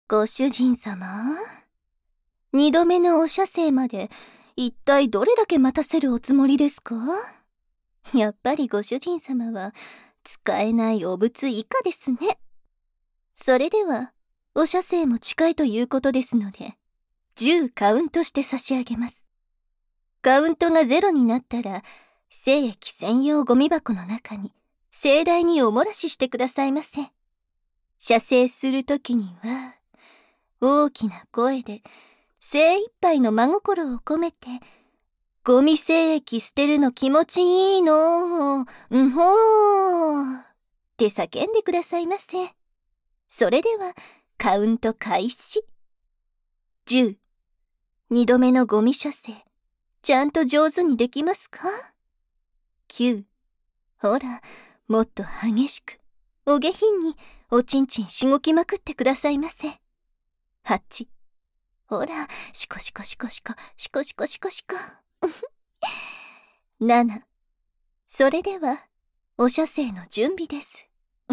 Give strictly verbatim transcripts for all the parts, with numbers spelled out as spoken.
ご主人様、二度目のお射精まで一体どれだけ待たせるおつもりですか？やっぱりご主人様は使えないお物以下ですね。それではお射精も近いということですので、じゅうカウントして差し上げます。カウントがゼロになったら、精液専用ゴミ箱の中に盛大にお漏らししてくださいませ。射精するときには大きな声で精一杯の真心を込めて、ゴミ精液捨てるの気持ちいいの、うんほーって叫んでくださいませ。それではカウント開始。じゅう、二度目のゴミ射精、ちゃんと上手にできますか？きゅう、ほら、もっと激しく、お下品におちんちんしごきまくってくださいませ。はち、ほら、シコシコシコシコ、シコシコシコシコ。なな、それでは、お射精の準備です。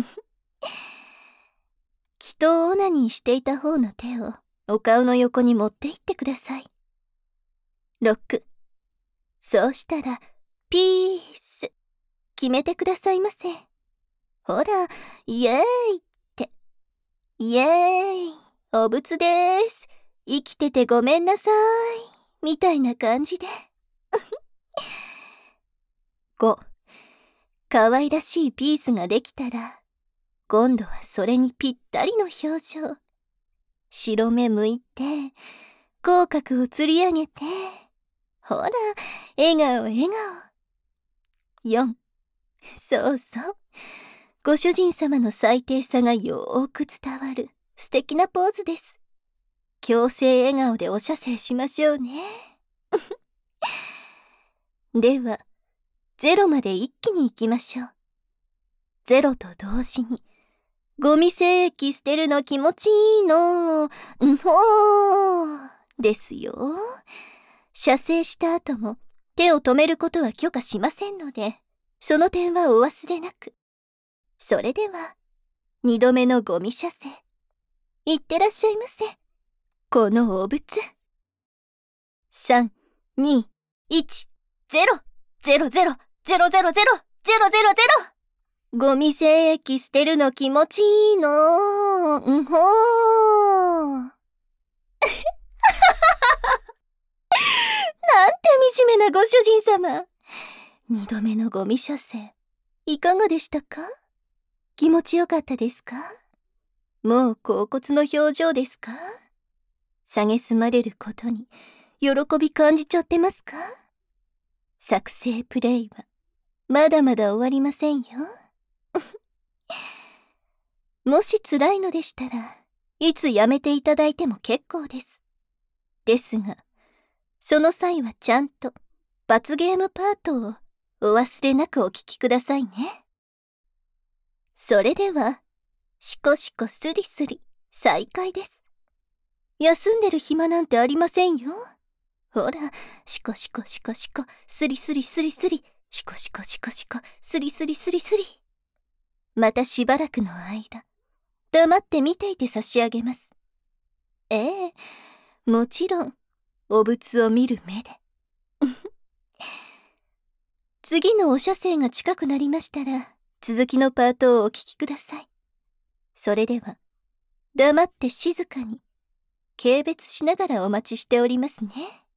祈祷オナニーしていた方の手をお顔の横に持っていってください。ろく、そうしたら、ピース、決めてくださいませ。ほら、イエーイって。イエーイ、お仏です。生きててごめんなさい。みたいな感じで。ご、可愛らしいピースができたら、今度はそれにぴったりの表情。白目向いて、口角をつり上げて、ほら、笑顔笑顔。よん、そうそう。ご主人様の最低さがよーく伝わる素敵なポーズです。強制笑顔でお射精しましょうね。では、ゼロまで一気に行きましょう。ゼロと同時に、ゴミ精液捨てるの気持ちいいの、うんほーですよ。射精した後も手を止めることは許可しませんので、その点はお忘れなく。それでは、二度目のゴミ射精、いってらっしゃいませ。このお物。さん、に、いち、ゼロ、ゼロゼロ、ゼロゼロゼロ、ゼロゼロゼロ。ゴミ精液捨てるの気持ちいいの、うんほー。なんて惨めなご主人様。二度目のゴミ射精、いかがでしたか？気持ちよかったですか？もう恍惚の表情ですか？蔑まれることに喜び感じちゃってますか？作成プレイはまだまだ終わりませんよ。もし辛いのでしたら、いつやめていただいても結構です。ですが、その際はちゃんと罰ゲームパートをお忘れなくお聞きくださいね。それでは、シコシコスリスリ再開です。休んでる暇なんてありませんよ。ほら、シコシコシコシコ、スリスリスリスリ、シコシコシコシコ、スリスリスリスリ。またしばらくの間、黙って見ていて差し上げます。ええ、もちろん、お仏を見る目で。次のお射精が近くなりましたら、続きのパートをお聞きください。それでは、黙って静かに、軽蔑しながらお待ちしておりますね。